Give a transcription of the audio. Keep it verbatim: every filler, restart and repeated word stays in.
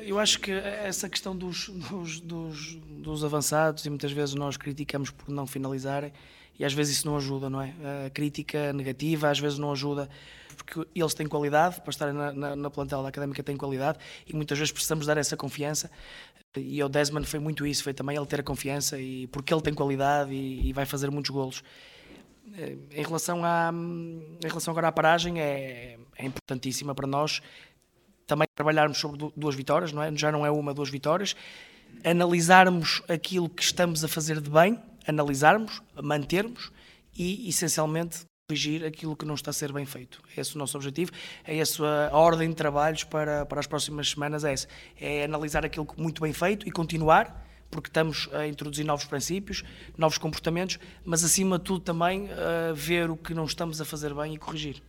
Eu acho que essa questão dos, dos, dos, dos avançados, e muitas vezes nós criticamos por não finalizarem, e às vezes isso não ajuda, não é? A crítica negativa às vezes não ajuda, porque eles têm qualidade, para estarem na, na, na plantel da Académica têm qualidade, e muitas vezes precisamos dar essa confiança, e o Desmond foi muito isso, foi também ele ter a confiança, e porque ele tem qualidade e, e vai fazer muitos golos. Em relação, à, em relação agora à paragem, é, é importantíssima para nós também trabalharmos sobre duas vitórias, não é? Já não é uma, duas vitórias, analisarmos aquilo que estamos a fazer de bem, analisarmos, mantermos e, essencialmente, corrigir aquilo que não está a ser bem feito. É esse o nosso objetivo, é essa a ordem de trabalhos para, para as próximas semanas, é essa. É analisar aquilo muito bem feito e continuar, porque estamos a introduzir novos princípios, novos comportamentos, mas acima de tudo também uh, ver o que não estamos a fazer bem e corrigir.